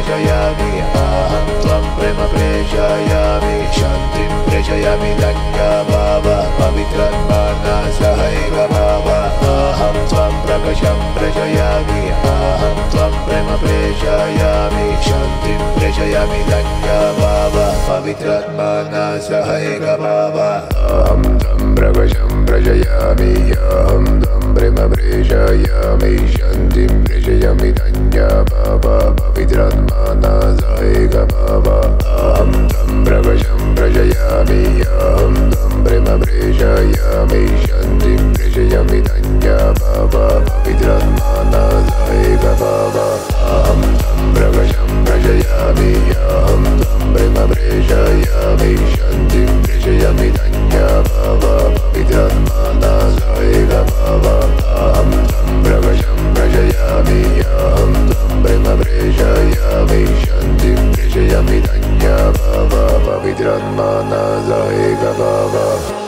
prajayami aham tvam prema prajayami shantim prajayami danya bhava pavitratmana sahaiga bhava aham tvam prakasham prajayami aham tvam prema prajayami shantim prajayami danya bhava pavitratmana sahaiga bhava aham tvam prakasham prajayami aham tvam prema prajayami shantim prajayami danya bhava pavitratmana sahaiga bhava aham tvam prakasham prajayami aham tvam prema prajayami shantim prajayami danya bhava pavitratmana sahaiga bhava aham tvam prakasham prajayami aham tvam prema prajayami shantim prajayami danya bhava pavitratmana sahaiga bhava aham tvam prakasham prajayami aham tvam prema prajayami shantim prajayami danya bhava pavitratmana sahaiga bhava.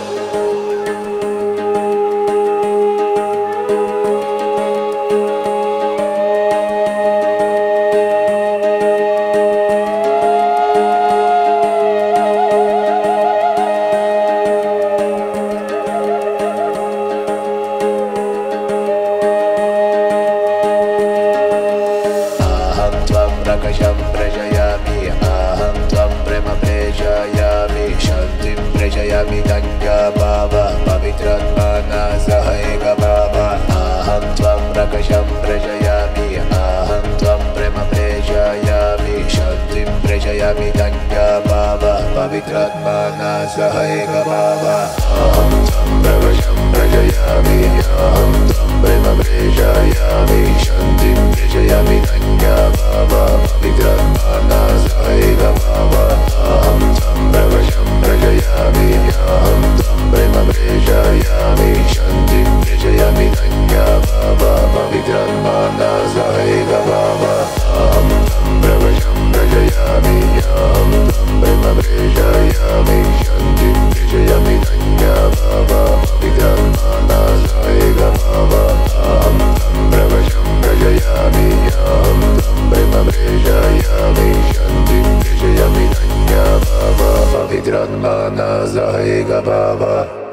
Prakasham prajayami aham tvam prema prajayami shantim prajayami danya bhava pavitratmana sahaiga bhava aham tvam prakasham prajayami aham tvam prema prajayami shantim prajayami danya bhava pavitratmana sahaiga bhava aham tvam prakasham prajayami aham tvam prema prajayami shantim prajayami danya bhava pavitratmana sahaiga bhava aham tvam prakasham prajayami aham tvam prema prajayami shantim prajayami danya bhava pavitratmana sahaiga bhava aham tvam prakasham prajayami aham tvam prema prajayami shantim prajayami danya bhava pavitratmana sahaiga bhava aham tvam prakasham prajayami aham tvam prema prajayami shantim prajayami danya bhava pavitratmana sahaiga bhava.